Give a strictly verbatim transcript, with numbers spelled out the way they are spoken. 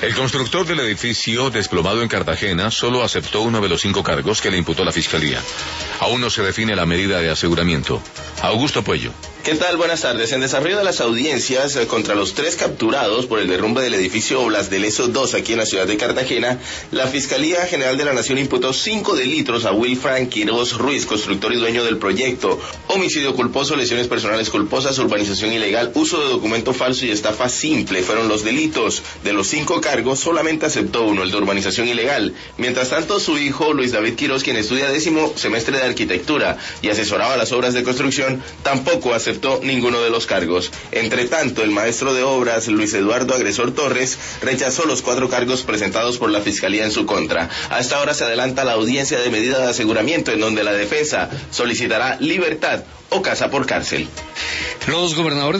El constructor del edificio desplomado en Cartagena solo aceptó uno de los cinco cargos que le imputó la Fiscalía. Aún no se define la medida de aseguramiento. Augusto Puello. ¿Qué tal? Buenas tardes. En desarrollo de las audiencias eh, contra los tres capturados por el derrumbe del edificio Blas de Lezo dos aquí en la ciudad de Cartagena, la Fiscalía General de la Nación imputó cinco delitos a Wilfran Quiroz Ruiz, constructor y dueño del proyecto: homicidio culposo, lesiones personales culposas, urbanización ilegal, uso de documento falso y estafa simple fueron los delitos. De los cinco cargos, solamente aceptó uno, el de urbanización ilegal. Mientras tanto, su hijo, Luis David Quiroz, quien estudia décimo semestre de arquitectura y asesoraba las obras de construcción, tampoco aceptó ninguno de los cargos. Entre tanto, el maestro de obras, Luis Eduardo Agresor Torres, rechazó los cuatro cargos presentados por la Fiscalía en su contra. A esta hora se adelanta la audiencia de medida de aseguramiento, en donde la defensa solicitará libertad o casa por cárcel. Los gobernadores